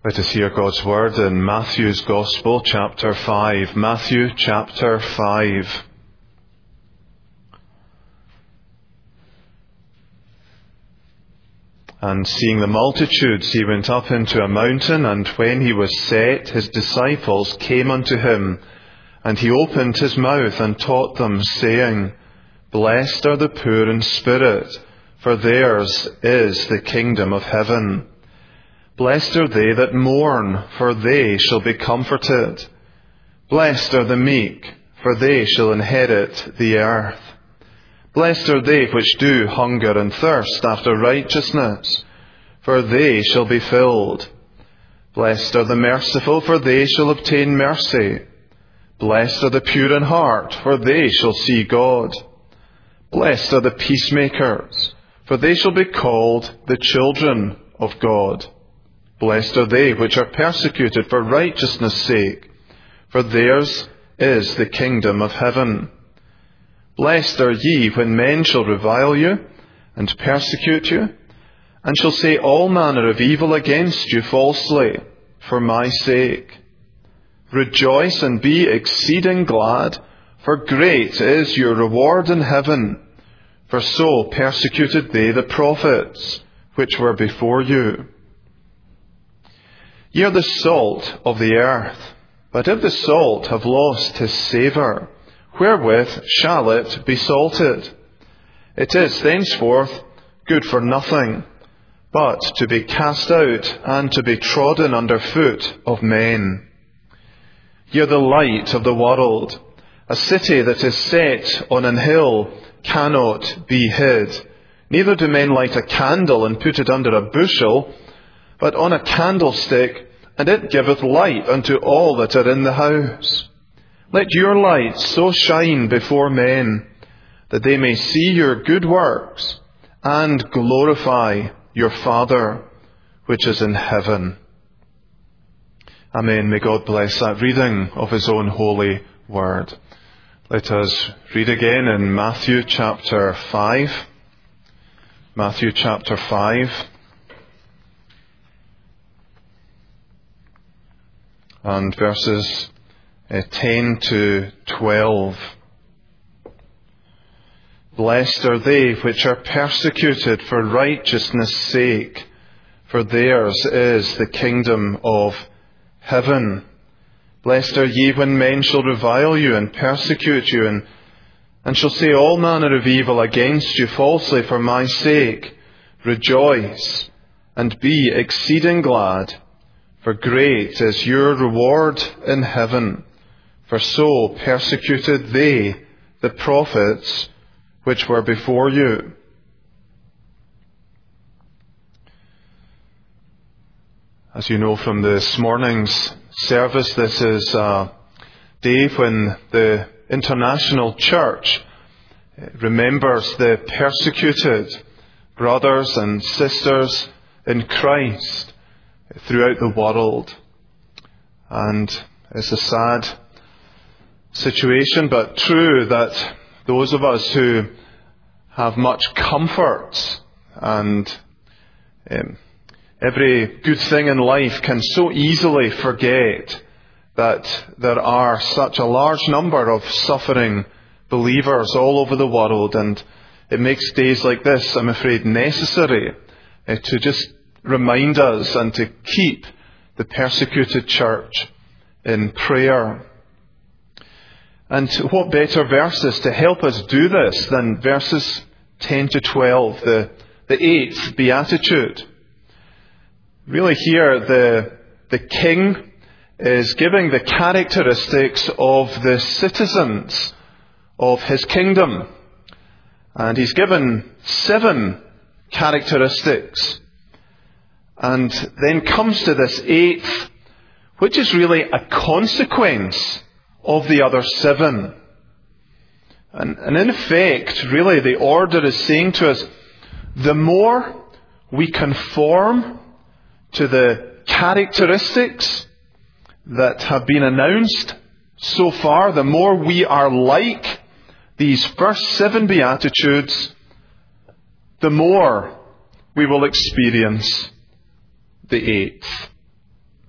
Let us hear God's word in Matthew's Gospel, chapter 5. Matthew, chapter 5. And seeing the multitudes, he went up into a mountain, and when he was set, his disciples came unto him. And he opened his mouth and taught them, saying, Blessed are the poor in spirit, for theirs is the kingdom of heaven. Blessed are they that mourn, for they shall be comforted. Blessed are the meek, for they shall inherit the earth. Blessed are they which do hunger and thirst after righteousness, for they shall be filled. Blessed are the merciful, for they shall obtain mercy. Blessed are the pure in heart, for they shall see God. Blessed are the peacemakers, for they shall be called the children of God. Blessed are they which are persecuted for righteousness' sake, for theirs is the kingdom of heaven. Blessed are ye when men shall revile you, and persecute you, and shall say all manner of evil against you falsely, for my sake. Rejoice and be exceeding glad, for great is your reward in heaven. For so persecuted they the prophets, which were before you. Ye are the salt of the earth, but if the salt have lost his savour, wherewith shall it be salted? It is thenceforth good for nothing, but to be cast out and to be trodden under foot of men. Ye are the light of the world. A city that is set on an hill cannot be hid. Neither do men light a candle and put it under a bushel, but on a candlestick, and it giveth light unto all that are in the house. Let your light so shine before men, that they may see your good works, and glorify your Father, which is in heaven. Amen. May God bless that reading of His own holy word. Let us read again in Matthew chapter 5. Matthew chapter 5. And verses 10 to 12. Blessed are they which are persecuted for righteousness' sake, for theirs is the kingdom of heaven. Blessed are ye when men shall revile you and persecute you, and shall say all manner of evil against you falsely for my sake. Rejoice and be exceeding glad, for great is your reward in heaven. For so persecuted they the prophets which were before you. As you know from this morning's service, this is a day when the International Church remembers the persecuted brothers and sisters in Christ throughout the world. And it's a sad situation, but true, that those of us who have much comfort and every good thing in life can so easily forget that there are such a large number of suffering believers all over the world, and it makes days like this, I'm afraid, necessary to just remind us and to keep the persecuted church in prayer. And what better verses to help us do this than verses 10 to 12, the 8th Beatitude. Really here, the King is giving the characteristics of the citizens of his kingdom. And he's given 7 characteristics. And then comes to this 8th, which is really a consequence of the other 7. And in effect, really, the order is saying to us, the more we conform to the characteristics that have been announced so far, the more we are like these first 7 Beatitudes, the more we will experience the 8th.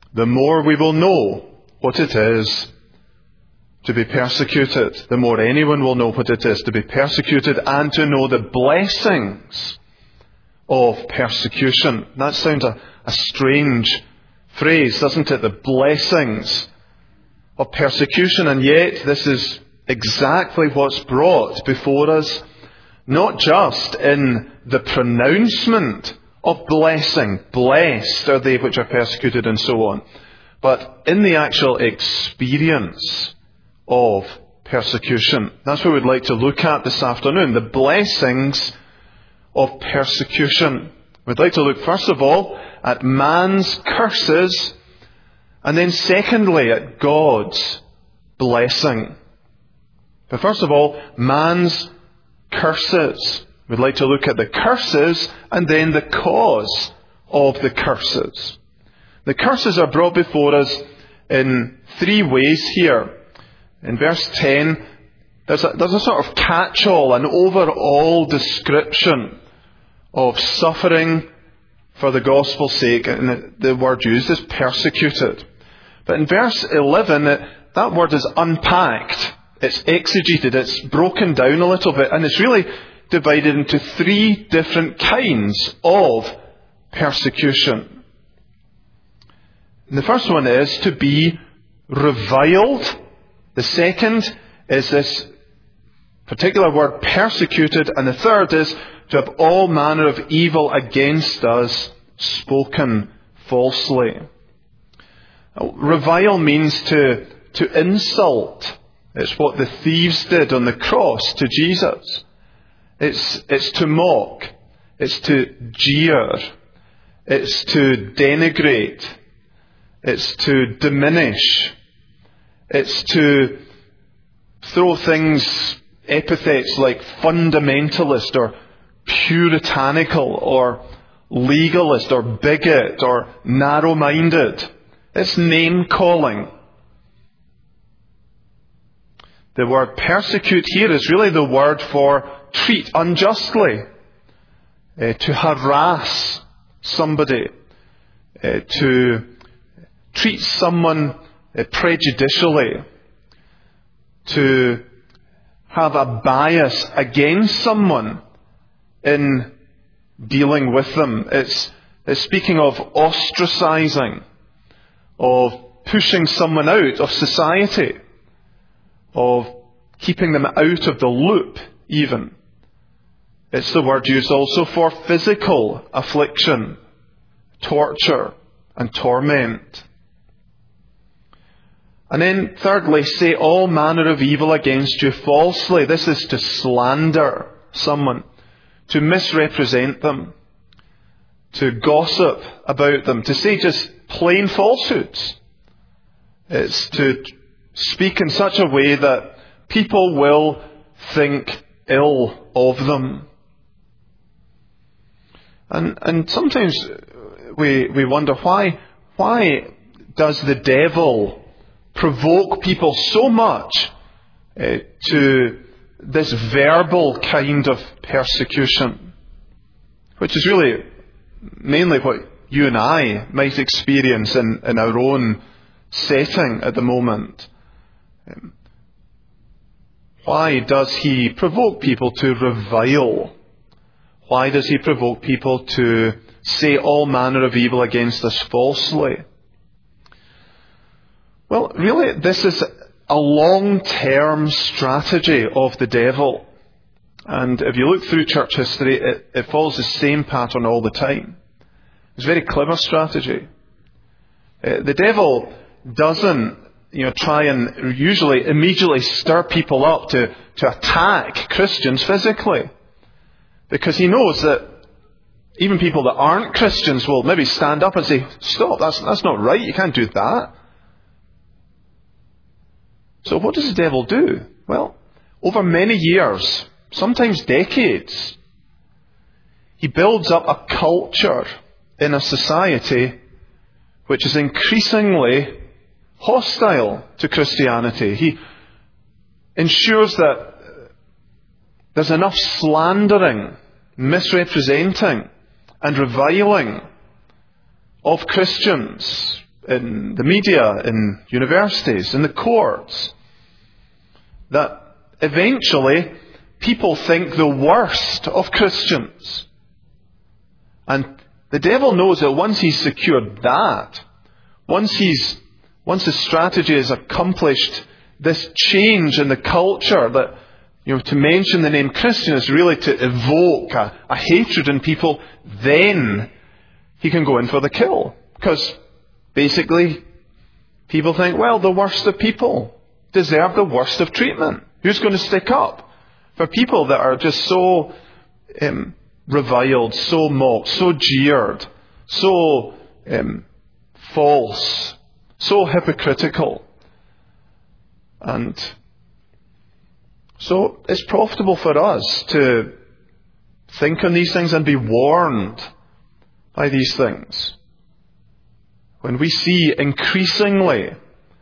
the more we will know what it is to be persecuted. The more anyone will know what it is to be persecuted and to know the blessings of persecution. That sounds a strange phrase, doesn't it? The blessings of persecution. And yet this is exactly what's brought before us, not just in the pronouncement of blessing, blessed are they which are persecuted and so on, but in the actual experience of persecution. That's what we'd like to look at this afternoon, the blessings of persecution. We'd like to look first of all at man's curses, and then secondly at God's blessing. But first of all, man's curses. We'd like to look at the curses and then the cause of the curses. The curses are brought before us in three ways here. In verse 10, there's a sort of catch-all, an overall description of suffering for the gospel's sake, and the word used is persecuted. But in verse 11, that word is unpacked, it's exegeted, it's broken down a little bit, and it's really divided into three different kinds of persecution. And the first one is to be reviled. The second is this particular word persecuted, and the third is to have all manner of evil against us spoken falsely. Revile means to insult. It's what the thieves did on the cross to Jesus. It's to mock. It's to jeer. It's to denigrate. It's to diminish. It's to throw things, epithets like fundamentalist or puritanical or legalist or bigot or narrow-minded. It's name-calling. The word persecute here is really the word for treat unjustly, to harass somebody, to treat someone prejudicially, to have a bias against someone in dealing with them. It's speaking of ostracizing, of pushing someone out of society, of keeping them out of the loop even. It's the word used also for physical affliction, torture and torment. And then thirdly, say all manner of evil against you falsely. This is to slander someone, to misrepresent them, to gossip about them, to say just plain falsehoods. It's to speak in such a way that people will think ill of them. And sometimes we wonder why does the devil provoke people so much to this verbal kind of persecution, which is really mainly what you and I might experience in our own setting at the moment. Why does he provoke people to revile? Why does he provoke people to say all manner of evil against us falsely? Well, really, this is a long-term strategy of the devil. And if you look through church history, it follows the same pattern all the time. It's a very clever strategy. The devil doesn't, try and usually immediately stir people up to attack Christians physically. Because he knows that even people that aren't Christians will maybe stand up and say, stop, that's not right, you can't do that. So what does the devil do? Well, over many years, sometimes decades, he builds up a culture in a society which is increasingly hostile to Christianity. He ensures that there's enough slandering, misrepresenting, and reviling of Christians in the media, in universities, in the courts, that eventually people think the worst of Christians. And the devil knows that once he's secured that, once the strategy has accomplished this change in the culture, that, to mention the name Christian is really to evoke a hatred in people, then he can go in for the kill. Because basically, people think, well, the worst of people deserve the worst of treatment. Who's going to stick up for people that are just so reviled, so mocked, so jeered, so false, so hypocritical? And so it's profitable for us to think on these things and be warned by these things. When we see increasingly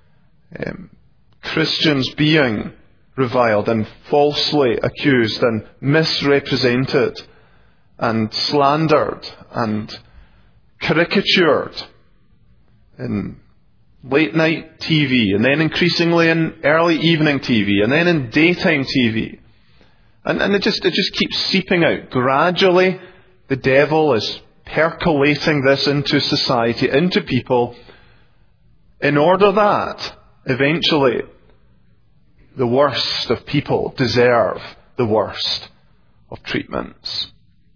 Christians being reviled and falsely accused and misrepresented and slandered and caricatured in late night TV, and then increasingly in early evening TV, and then in daytime TV. And it just keeps seeping out. Gradually, the devil is percolating this into society, into people, in order that eventually the worst of people deserve the worst of treatments.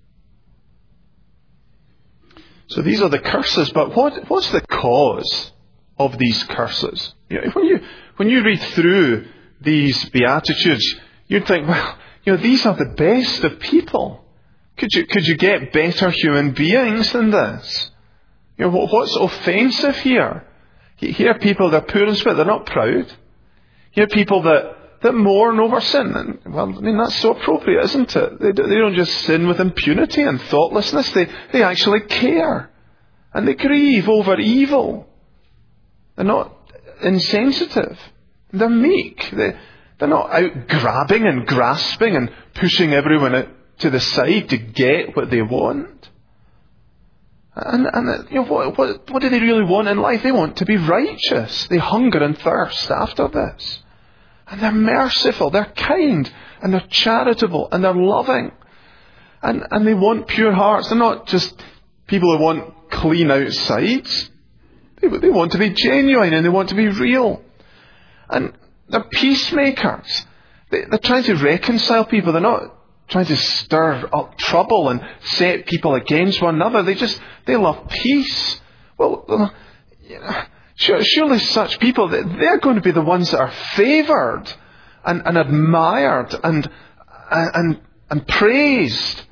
So these are the curses, but what's the cause of these curses? When you read through these Beatitudes, you'd think, well, these are the best of people. Could you get better human beings than this? What's offensive here? Here are people that are poor in spirit, they're not proud. Here are people that mourn over sin. And, that's so appropriate, isn't it? They don't just sin with impunity and thoughtlessness. They actually care. And they grieve over evil. They're not insensitive. They're meek. They're not out grabbing and grasping and pushing everyone to the side to get what they want. And what do they really want in life? They want to be righteous. They hunger and thirst after this. And they're merciful, they're kind, and they're charitable, and they're loving. And they want pure hearts. They're not just people who want clean outsides. They want to be genuine, and they want to be real. And they're peacemakers. They're trying to reconcile people. They're not trying to stir up trouble and set people against one another. They love peace. Well, surely such people, they're going to be the ones that are favoured and admired and praised.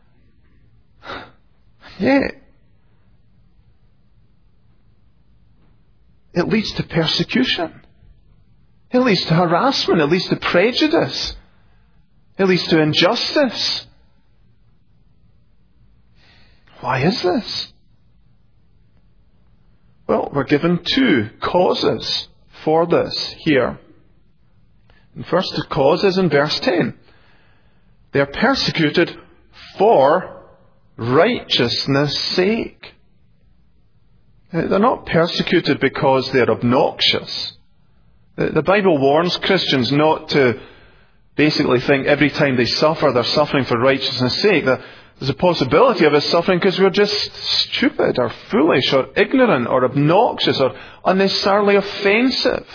Yet, it leads to persecution. It leads to harassment. It leads to prejudice. It leads to injustice. Why is this? Well, we're given two causes for this here. And first, the cause is in verse 10. They are persecuted for righteousness' sake. They're not persecuted because they're obnoxious. The Bible warns Christians not to basically think every time they suffer, they're suffering for righteousness' sake. There's a possibility of us suffering because we're just stupid or foolish or ignorant or obnoxious or unnecessarily offensive.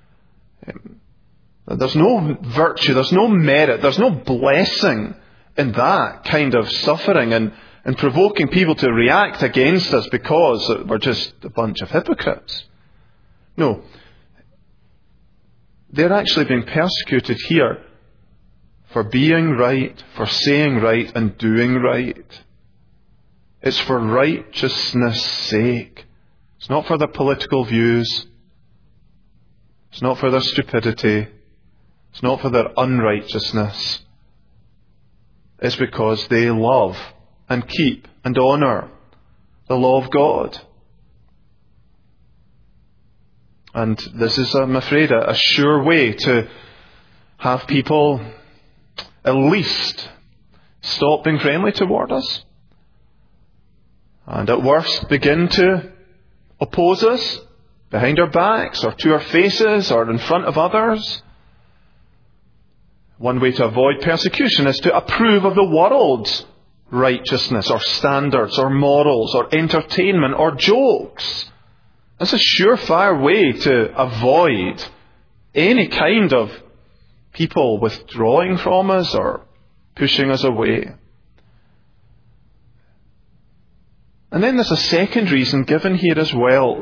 There's no virtue, there's no merit, there's no blessing in that kind of suffering and provoking people to react against us because we're just a bunch of hypocrites. No. They're actually being persecuted here for being right, for saying right and doing right. It's for righteousness' sake. It's not for their political views. It's not for their stupidity. It's not for their unrighteousness. It's because they love and keep and honour the law of God. And this is, I'm afraid, a sure way to have people at least stop being friendly toward us. And at worst, begin to oppose us behind our backs or to our faces or in front of others. One way to avoid persecution is to approve of the world's righteousness or standards or morals or entertainment or jokes. That's a surefire way to avoid any kind of people withdrawing from us or pushing us away. And then there's a second reason given here as well.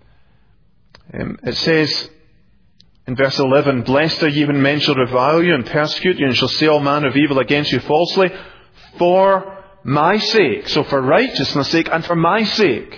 It says in verse 11, "Blessed are ye when men shall revile you and persecute you and shall say all manner of evil against you falsely for my sake." So for righteousness' sake and for my sake.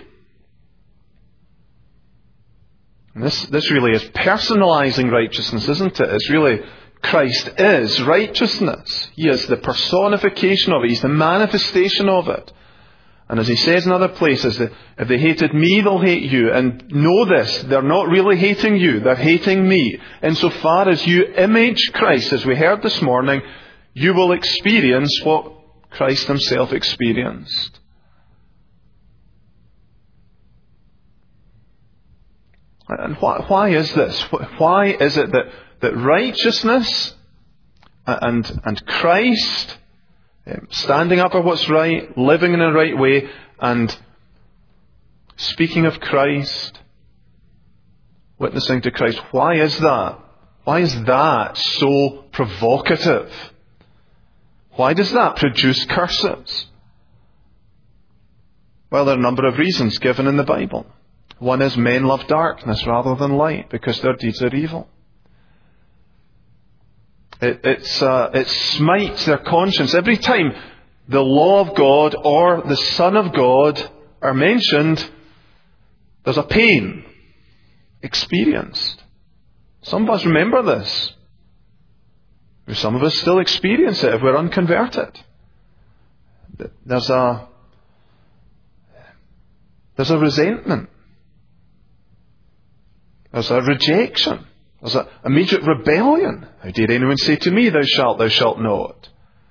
And this really is personalizing righteousness, isn't it? It's really Christ is righteousness. He is the personification of it. He's the manifestation of it. And as he says in other places, that if they hated me, they'll hate you. And know this, they're not really hating you, they're hating me. Insofar as you image Christ, as we heard this morning, you will experience what Christ himself experienced. And why is this? Why is it that righteousness and Christ, standing up for what's right, living in the right way, and speaking of Christ, witnessing to Christ, why is that? Why is that so provocative? Why does that produce curses? Well, there are a number of reasons given in the Bible. One is men love darkness rather than light because their deeds are evil. It smites their conscience. Every time the law of God or the Son of God are mentioned, there's a pain experienced. Some of us remember this. Some of us still experience it if we're unconverted. There's a resentment. There's a rejection. There's an immediate rebellion. How dare anyone say to me, thou shalt not.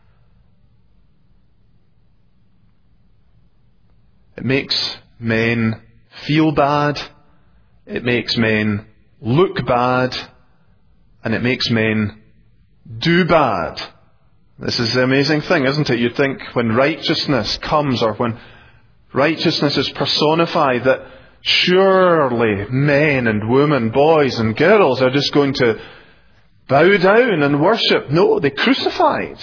It makes men feel bad. It makes men look bad. And it makes men do bad. This is the amazing thing, isn't it? You'd think when righteousness comes or when righteousness is personified that surely men and women, boys and girls are just going to bow down and worship. No, they crucified.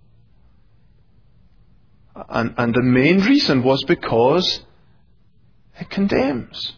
And the main reason was because it condemns.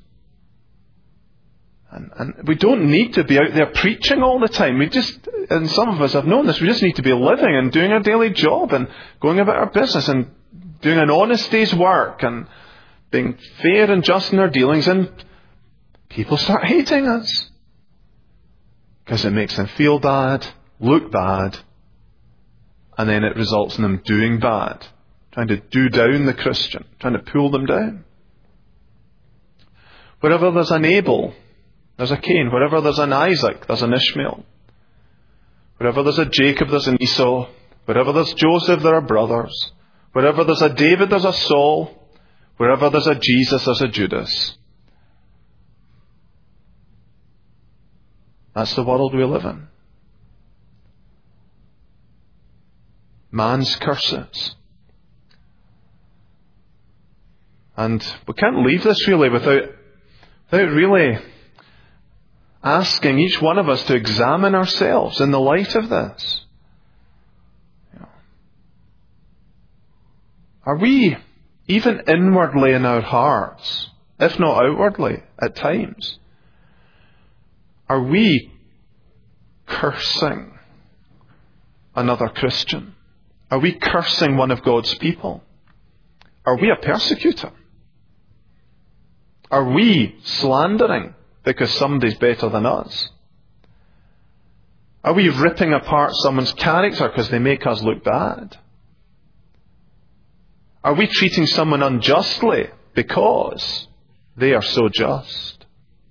And we don't need to be out there preaching all the time. And some of us have known this, we just need to be living and doing our daily job and going about our business and doing an honest day's work and being fair and just in our dealings, and people start hating us because it makes them feel bad, look bad, and then it results in them doing bad, trying to do down the Christian, trying to pull them down. Wherever there's an Abel, there's a Cain. Wherever there's an Isaac, there's an Ishmael. Wherever there's a Jacob, there's an Esau. Wherever there's Joseph, there are brothers. Wherever there's a David, there's a Saul. Wherever there's a Jesus, there's a Judas. That's the world we live in. Man's curses. And we can't leave this really without really asking each one of us to examine ourselves in the light of this. Are we, even inwardly in our hearts, if not outwardly at times, are we cursing another Christian? Are we cursing one of God's people? Are we a persecutor? Are we slandering because somebody's better than us? Are we ripping apart someone's character because they make us look bad? Are we treating someone unjustly because they are so just?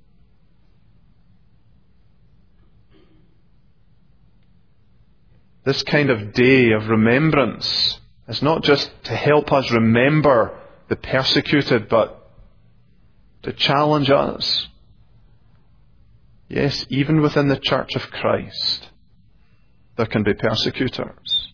This kind of day of remembrance is not just to help us remember the persecuted, but to challenge us Yes, even within the church of Christ, there can be persecutors.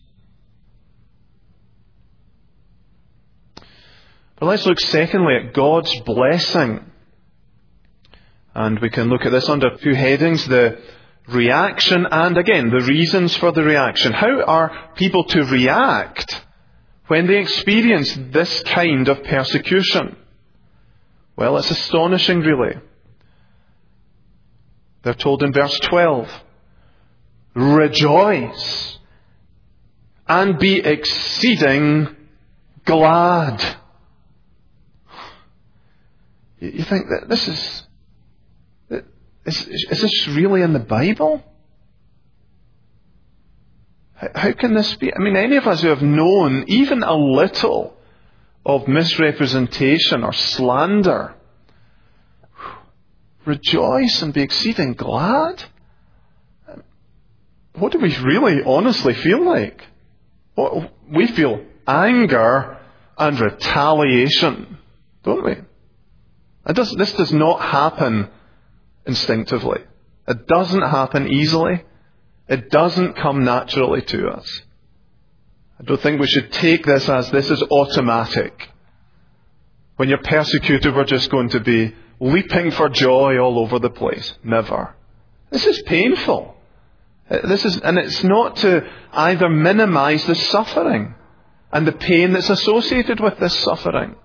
But let's look secondly at God's blessing. And we can look at this under two headings, the reaction and, again, the reasons for the reaction. How are people to react when they experience this kind of persecution? Well, it's astonishing, really. They're told in verse 12, rejoice and be exceeding glad. You think that this is this really in the Bible? How can this be? I mean, any of us who have known even a little of misrepresentation or slander, rejoice and be exceeding glad? What do we really honestly feel like? We feel anger and retaliation, don't we? This does not happen instinctively. It doesn't happen easily. It doesn't come naturally to us. I don't think we should take this as this is automatic. When you're persecuted, we're just going to be leaping for joy all over the place. Never. This is painful. And it's not to either minimize the suffering and the pain that's associated with this suffering.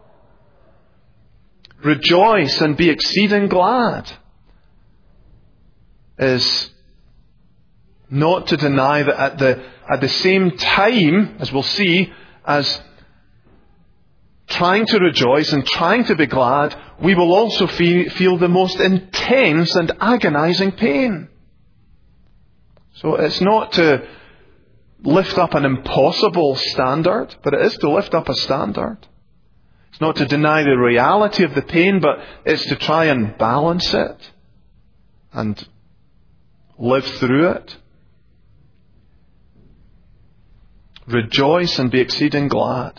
Rejoice and be exceeding glad is not to deny that at the same time, as we'll see, as trying to rejoice and trying to be glad, we will also feel the most intense and agonizing pain. So it's not to lift up an impossible standard, but it is to lift up a standard. It's not to deny the reality of the pain, but it's to try and balance it and live through it. Rejoice and be exceeding glad.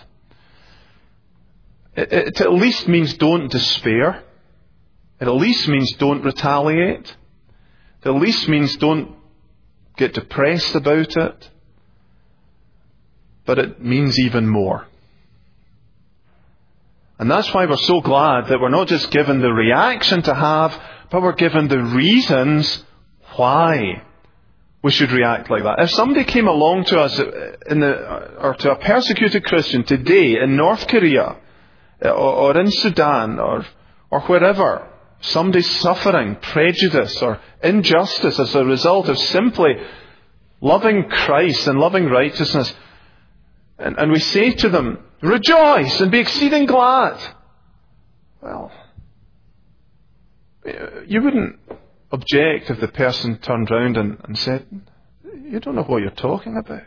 It at least means don't despair. It at least means don't retaliate. It at least means don't get depressed about it. But it means even more. And that's why we're so glad that we're not just given the reaction to have, but we're given the reasons why we should react like that. If somebody came along to us or to a persecuted Christian today in North Korea or in Sudan or wherever, somebody's suffering prejudice or injustice as a result of simply loving Christ and loving righteousness, and we say to them, rejoice and be exceeding glad. Well, you wouldn't object if the person turned round and said, you don't know what you're talking about.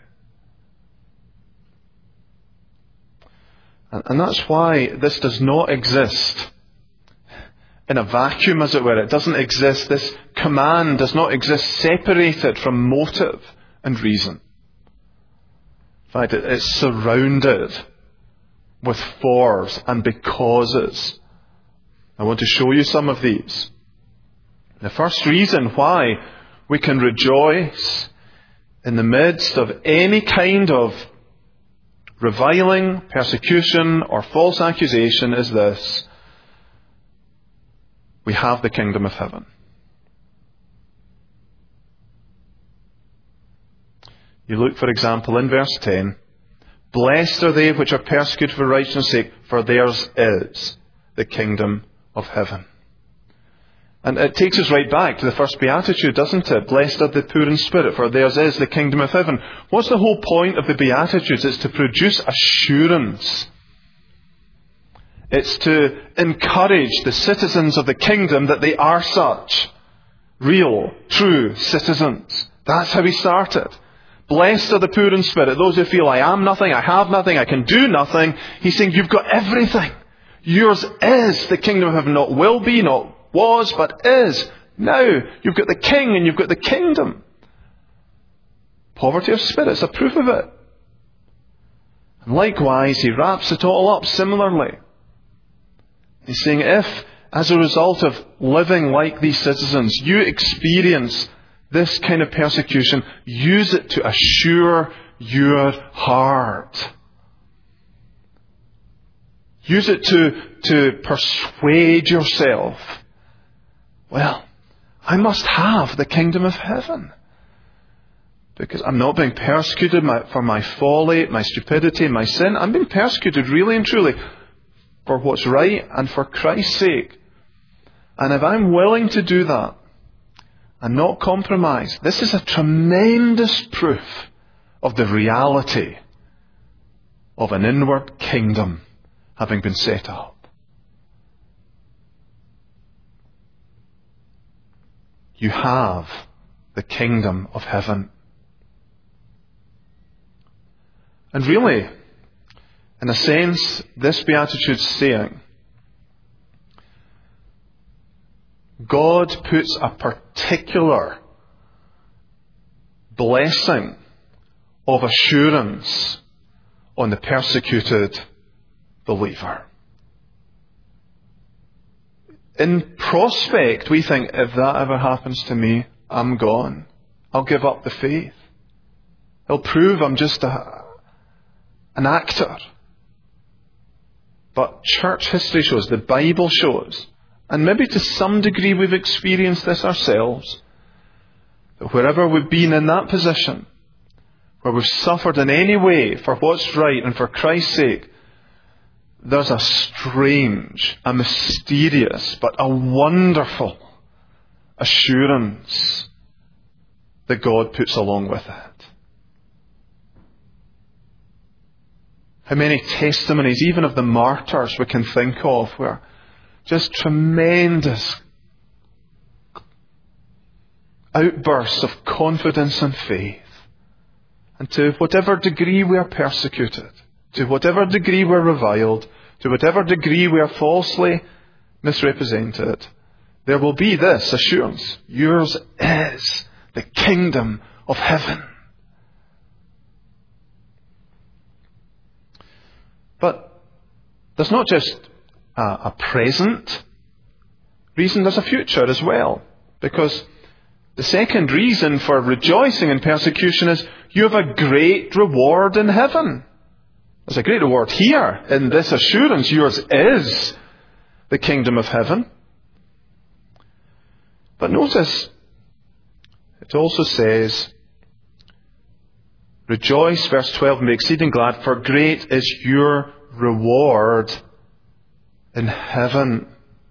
And that's why this does not exist in a vacuum, as it were. It doesn't exist. This command does not exist separated from motive and reason. In fact, it's surrounded with fors and becauses. I want to show you some of these. The first reason why we can rejoice in the midst of any kind of reviling, persecution, or false accusation is this: we have the kingdom of heaven. You look, for example, in verse 10, blessed are they which are persecuted for righteousness' sake, for theirs is the kingdom of heaven. And it takes us right back to the first beatitude, doesn't it? Blessed are the poor in spirit, for theirs is the kingdom of heaven. What's the whole point of the beatitudes? It's to produce assurance. It's to encourage the citizens of the kingdom that they are such. Real, true citizens. That's how he started. Blessed are the poor in spirit, those who feel I am nothing, I have nothing, I can do nothing. He's saying you've got everything. Yours is the kingdom of heaven, not will be, not was, but is. Now, you've got the king and you've got the kingdom. Poverty of spirit is a proof of it. And likewise, he wraps it all up similarly. He's saying if as a result of living like these citizens, you experience this kind of persecution, use it to assure your heart. Use it to persuade yourself, well, I must have the kingdom of heaven. Because I'm not being persecuted for my folly, my stupidity, my sin. I'm being persecuted really and truly for what's right and for Christ's sake. And if I'm willing to do that and not compromise, this is a tremendous proof of the reality of an inward kingdom having been set up. You have the kingdom of heaven. And really, in a sense, this Beatitude's saying, God puts a particular blessing of assurance on the persecuted believer. In prospect, we think, if that ever happens to me, I'm gone. I'll give up the faith. It'll prove I'm just an actor. But church history shows, the Bible shows, and maybe to some degree we've experienced this ourselves, that wherever we've been in that position, where we've suffered in any way for what's right and for Christ's sake, there's a strange, a mysterious, but a wonderful assurance that God puts along with it. How many testimonies, even of the martyrs, we can think of, where just tremendous outbursts of confidence and faith. And to whatever degree we are persecuted, to whatever degree we're reviled, to whatever degree we are falsely misrepresented, there will be this assurance: yours is the kingdom of heaven. But there's not just a present reason, there's a future as well. Because the second reason for rejoicing in persecution is you have a great reward in heaven. There's a great reward here in this assurance: yours is the kingdom of heaven. But notice, it also says, rejoice, verse 12, and be exceeding glad, for great is your reward in heaven.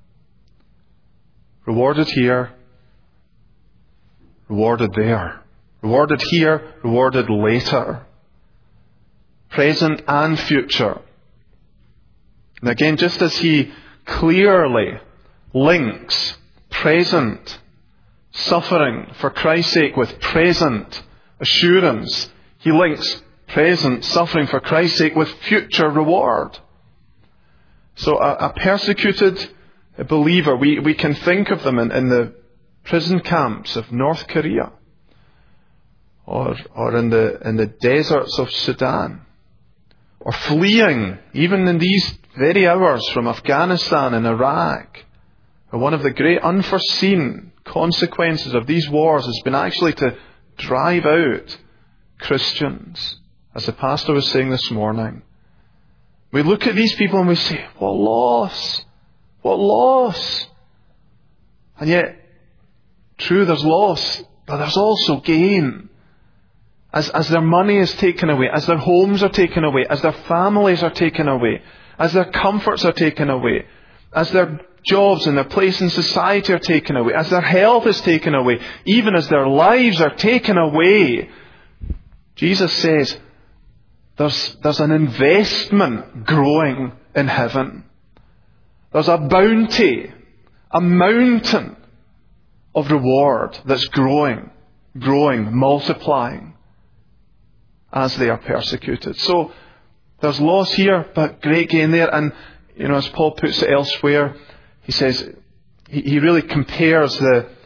Rewarded here, rewarded there. Rewarded here, rewarded later. Present and future. And again, just as he clearly links present suffering for Christ's sake with present assurance, he links present suffering for Christ's sake with future reward. So a persecuted believer, we can think of them in the prison camps of North Korea, or in the deserts of Sudan, or fleeing, even in these very hours, from Afghanistan and Iraq. One of the great unforeseen consequences of these wars has been actually to drive out Christians, as the pastor was saying this morning. We look at these people and we say, what loss! What loss! And yet, true, there's loss, but there's also gain. As their money is taken away, as their homes are taken away, as their families are taken away, as their comforts are taken away, as their jobs and their place in society are taken away, as their health is taken away, even as their lives are taken away, Jesus says there's an investment growing in heaven. There's a bounty, a mountain of reward that's growing, multiplying as they are persecuted. So there's loss here, but great gain there. And, as Paul puts it elsewhere, he says, he really compares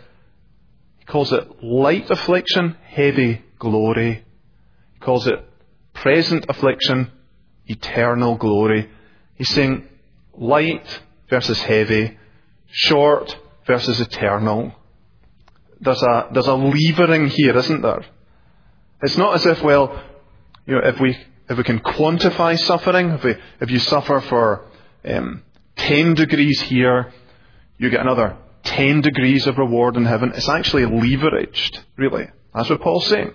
he calls it light affliction, heavy glory. He calls it present affliction, eternal glory. He's saying light versus heavy, short versus eternal. There's a levering here, isn't there? It's not as if, well, if we can quantify suffering, if you suffer for 10 degrees here, you get another 10 degrees of reward in heaven. It's actually leveraged, really. That's what Paul's saying.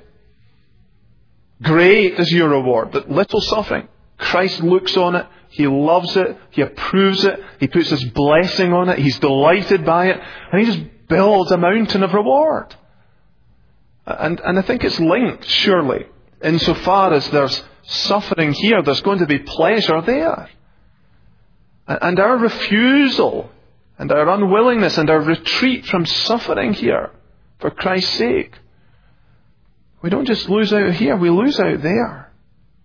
Great is your reward, but little suffering. Christ looks on it, He loves it, He approves it, He puts His blessing on it, He's delighted by it, and He just builds a mountain of reward. And I think it's linked, surely. Insofar as there's suffering here, there's going to be pleasure there. And our refusal and our unwillingness and our retreat from suffering here for Christ's sake, we don't just lose out here, we lose out there.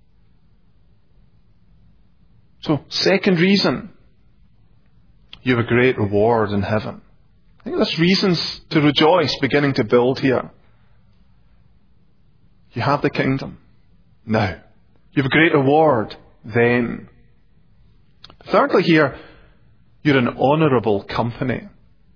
So, second reason, you have a great reward in heaven. I think there's reasons to rejoice beginning to build here. You have the kingdom now. You have a great reward then. Thirdly here, you're in honourable company.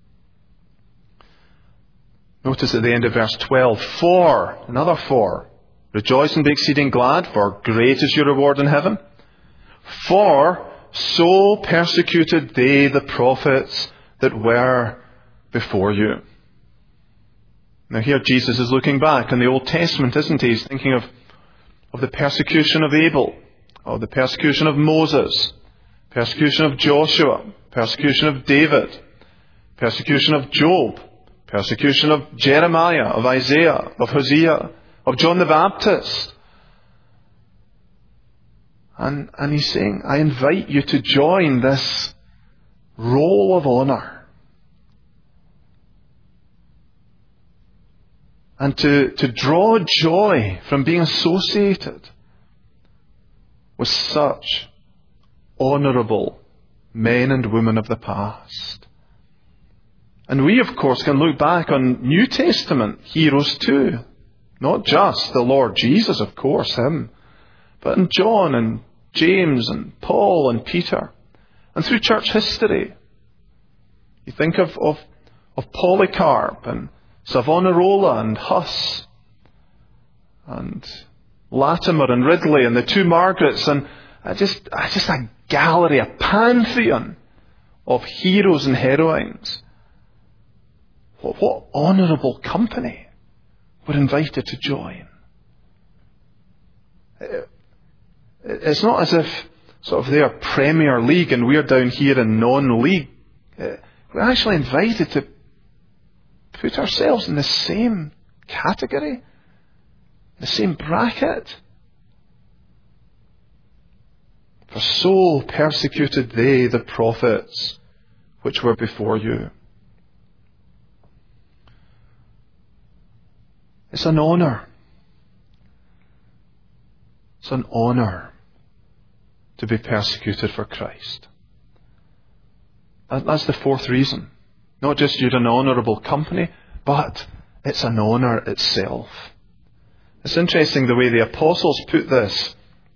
Notice at the end of verse 12, another for. Rejoice and be exceeding glad, for great is your reward in heaven. For so persecuted they the prophets that were before you. Now here Jesus is looking back in the Old Testament, isn't he? He's thinking of the persecution of Abel, of the persecution of Moses, persecution of Joshua, persecution of David, persecution of Job, persecution of Jeremiah, of Isaiah, of Hosea, of John the Baptist. And he's saying, I invite you to join this roll of honour. And to draw joy from being associated with such honourable men and women of the past. And we, of course, can look back on New Testament heroes too. Not just the Lord Jesus, of course, Him, but in John and James and Paul and Peter. And through church history. You think of Polycarp and Savonarola and Huss and Latimer and Ridley and the two Margarets, and just a gallery, a pantheon of heroes and heroines. What honourable company we're invited to join. It's not as if sort of they're Premier League and we're down here in non-league. We're actually invited to put ourselves in the same category, the same bracket. For so persecuted they the prophets which were before you. It's an honour. It's an honour to be persecuted for Christ. That's the fourth reason. Not just you're in honourable company, but it's an honour itself. It's interesting the way the apostles put this.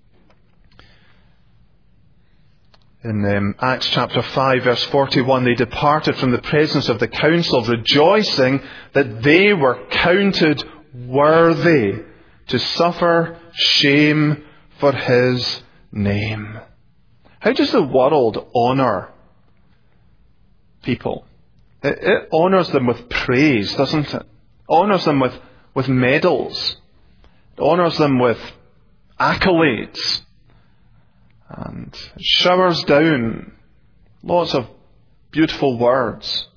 In Acts chapter 5 verse 41, they departed from the presence of the council, rejoicing that they were counted worthy to suffer shame for His name. How does the world honour people? It honours them with praise, doesn't it? It honours them with medals. It honours them with accolades. And it showers down lots of beautiful words.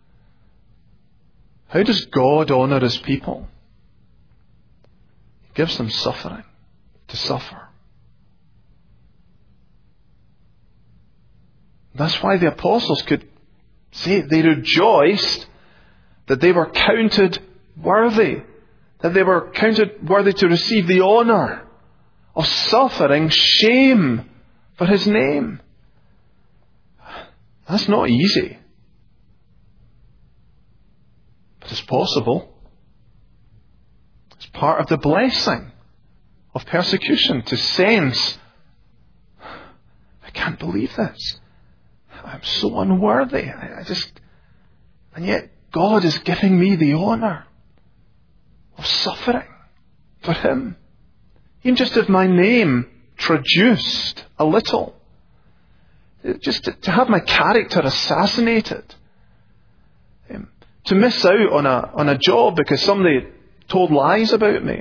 How does God honour His people? He gives them suffering to suffer. That's why the apostles could say they rejoiced that they were counted worthy, that they were counted worthy to receive the honour of suffering shame for His name. That's not easy. But it's possible. It's part of the blessing of persecution to sense, I can't believe this. I'm so unworthy. And yet God is giving me the honour of suffering for him. Even just if my name traduced a little. Just to have my character assassinated. To miss out on a job because somebody told lies about me.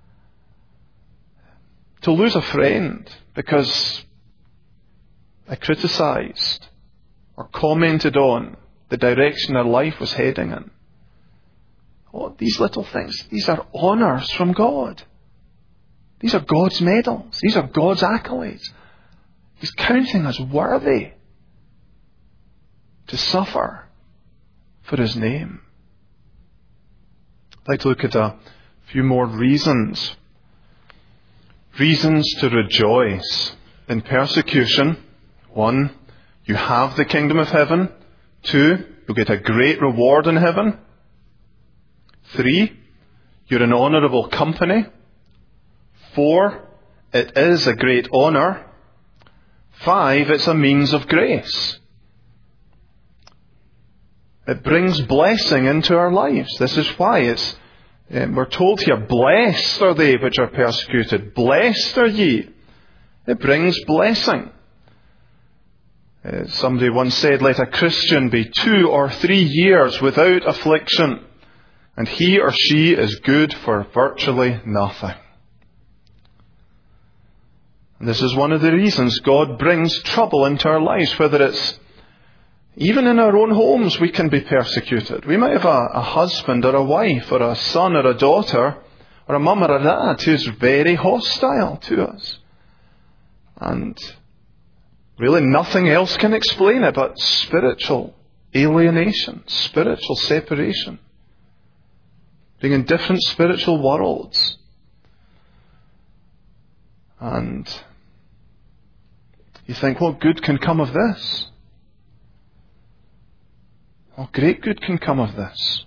To lose a friend because I criticised or commented on the direction their life was heading in. Oh, these little things, these are honours from God. These are God's medals. These are God's accolades. He's counting us worthy to suffer for his name. I'd like to look at a few more reasons. Reasons to rejoice in persecution. 1, you have the kingdom of heaven. 2, you'll get a great reward in heaven. 3, you're in honourable company. 4, it is a great honour. 5, it's a means of grace. It brings blessing into our lives. This is why we're told here, blessed are they which are persecuted. Blessed are ye. It brings blessing. Somebody once said, let a Christian be 2 or 3 years without affliction, and he or she is good for virtually nothing. And this is one of the reasons God brings trouble into our lives, whether it's even in our own homes we can be persecuted. We might have a husband or a wife or a son or a daughter or a mum or a dad who's very hostile to us. And really nothing else can explain it but spiritual alienation, spiritual separation. Being in different spiritual worlds. And you think, what good can come of this? Well, great good can come of this.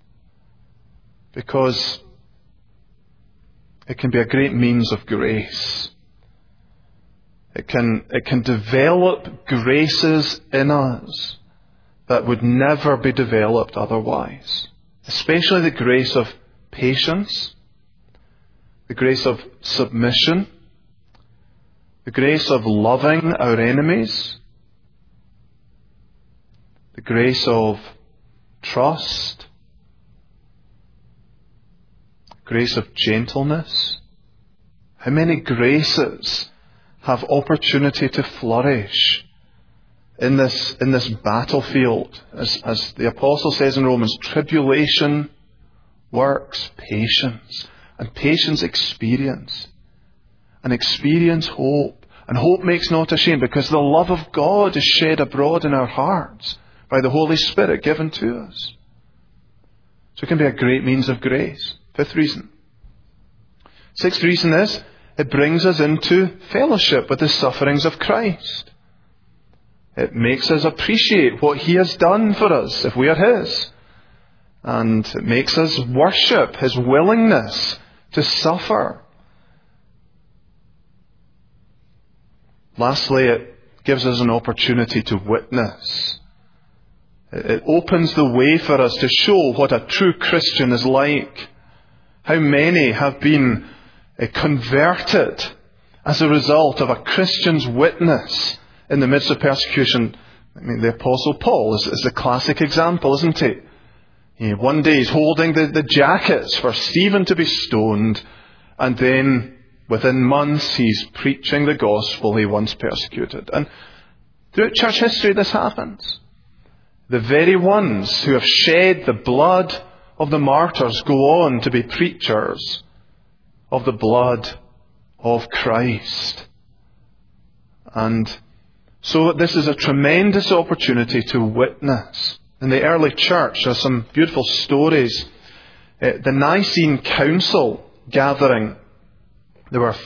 Because it can be a great means of grace. It can develop graces in us that would never be developed otherwise. Especially the grace of patience, the grace of submission, the grace of loving our enemies, the grace of trust, grace of gentleness. How many graces have opportunity to flourish in this battlefield? As the apostle says in Romans, tribulation works patience, and patience experience, and experience hope, and hope makes not ashamed, because the love of God is shed abroad in our hearts by the Holy Spirit given to us. So it can be a great means of grace. 5th reason. 6th reason is, it brings us into fellowship with the sufferings of Christ. It makes us appreciate what he has done for us if we are his. And it makes us worship his willingness to suffer. Lastly, it gives us an opportunity to witness. It opens the way for us to show what a true Christian is like. How many have been converted as a result of a Christian's witness in the midst of persecution. I mean, the Apostle Paul is the classic example, isn't he? One day he's holding the jackets for Stephen to be stoned, and then within months he's preaching the gospel he once persecuted. And throughout church history this happens. The very ones who have shed the blood of the martyrs go on to be preachers of the blood of Christ. And so this is a tremendous opportunity to witness. In the early church, there are some beautiful stories. The Nicene Council gathering, there were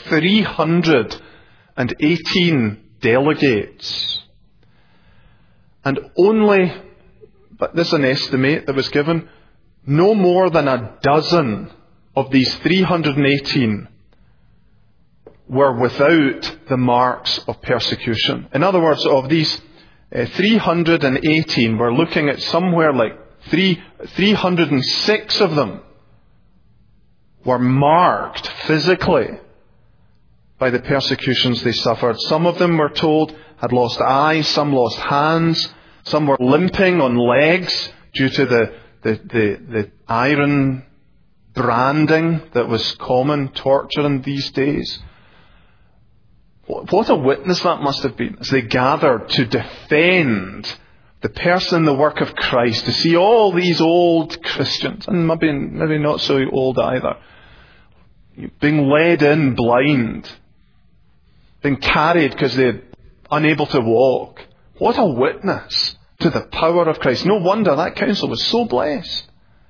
318 delegates. And only, but this is an estimate that was given, no more than a dozen of these 318 were without the marks of persecution. In other words, of these 318, we're looking at somewhere like 306 of them were marked physically by the persecutions they suffered. Some of them, we're told, had lost eyes, some lost hands, some were limping on legs due to the iron branding that was common torture in these days. What a witness that must have been as they gathered to defend the person and the work of Christ, to see all these old Christians, and maybe not so old either, being led in blind, being carried because they're unable to walk. What a witness to the power of Christ. No wonder that council was so blessed.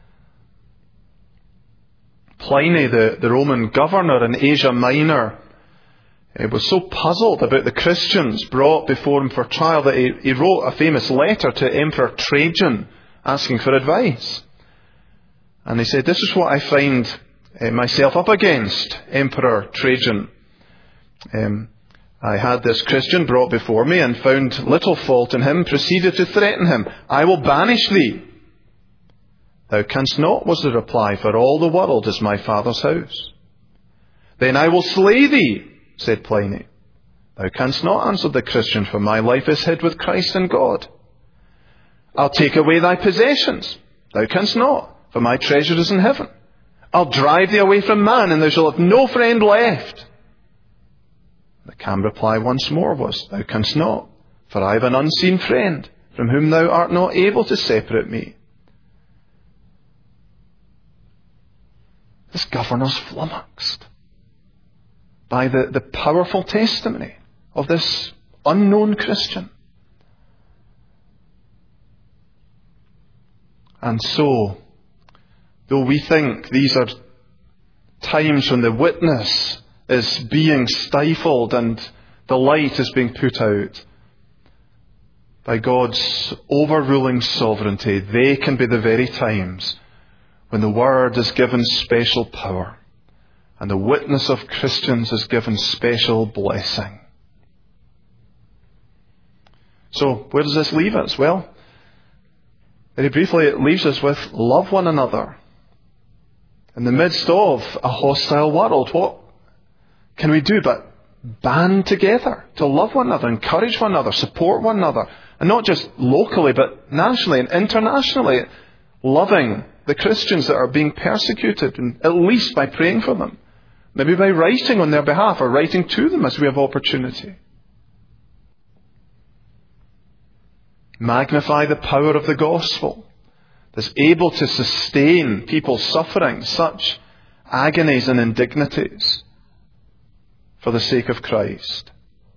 Pliny, the Roman governor in Asia Minor, was so puzzled about the Christians brought before him for trial that he wrote a famous letter to Emperor Trajan asking for advice. And he said, "This is what I find myself up against, Emperor Trajan. I had this Christian brought before me and found little fault in him, proceeded to threaten him. I will banish thee. Thou canst not, was the reply, for all the world is my Father's house. Then I will slay thee, said Pliny. Thou canst not, answered the Christian, for my life is hid with Christ and God. I'll take away thy possessions. Thou canst not, for my treasure is in heaven. I'll drive thee away from man, and thou shalt have no friend left. The calm reply once more was, Thou canst not, for I have an unseen friend, from whom thou art not able to separate me. This governor's flummoxed by the powerful testimony of this unknown Christian. And so, though we think these are times when the witness is being stifled and the light is being put out, by God's overruling sovereignty, they can be the very times when the Word is given special power and the witness of Christians is given special blessing. So, where does this leave us? Well, very briefly, it leaves us with love one another. In the midst of a hostile world, what can we do but band together to love one another, encourage one another, support one another, and not just locally but nationally and internationally, loving the Christians that are being persecuted, and at least by praying for them, maybe by writing on their behalf or writing to them as we have opportunity. Magnify the power of the gospel that's able to sustain people suffering such agonies and indignities for the sake of Christ.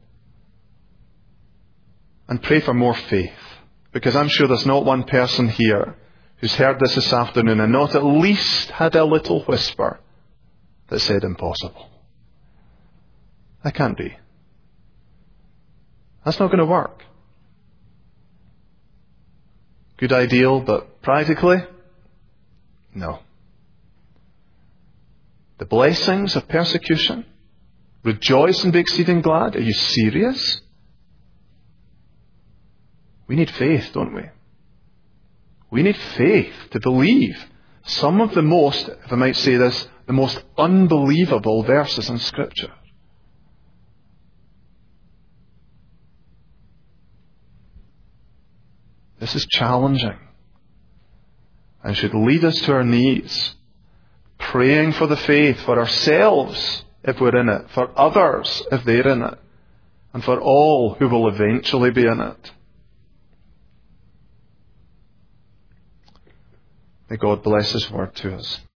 And pray for more faith, because I'm sure there's not one person here who's heard this afternoon and not at least had a little whisper that said impossible. That can't be. That's not going to work. Good ideal, but practically, no. The blessings of persecution, rejoice and be exceeding glad. Are you serious? We need faith, don't we? We need faith to believe some of the most, if I might say this, the most unbelievable verses in Scripture. This is challenging and should lead us to our knees, praying for the faith for ourselves if we're in it, for others if they're in it, and for all who will eventually be in it. May God bless His word to us.